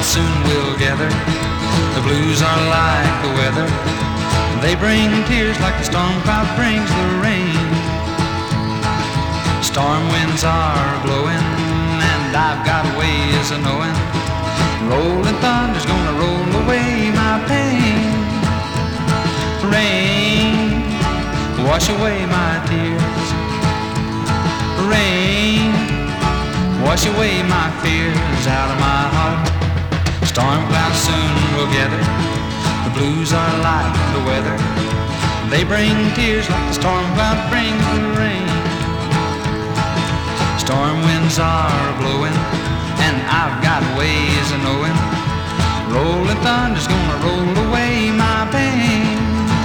soon we'll gather. The blues are like the weather. They bring tears like the storm cloud brings the rain. Storm winds are blowing, and I've got ways of knowing. Rolling thunder's gonna roll away my pain. Rain, wash away my tears. Rain, wash away my fears out of my heart. Storm clouds soon will gather. The blues are like the weather. They bring tears like the storm cloud brings the rain. Storm winds are blowing, and I've got ways of knowing. Rolling thunder's gonna roll away my pain.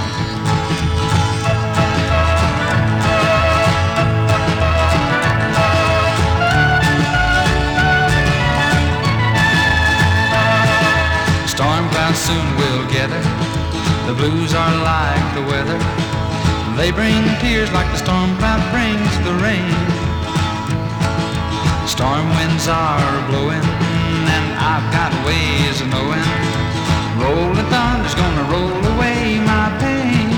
Storm clouds soon will gather. The blues are like the weather. They bring tears like the storm cloud brings the rain. Storm winds are blowing, and I've got ways of knowing. Rolling thunder's gonna roll away my pain.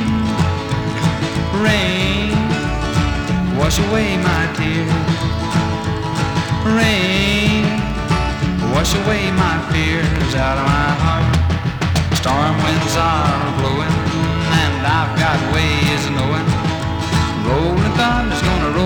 Rain, wash away my tears. Rain, wash away my fears out of my heart. Storm winds are blowing, and I've got ways of knowing. Rolling thunder's gonna roll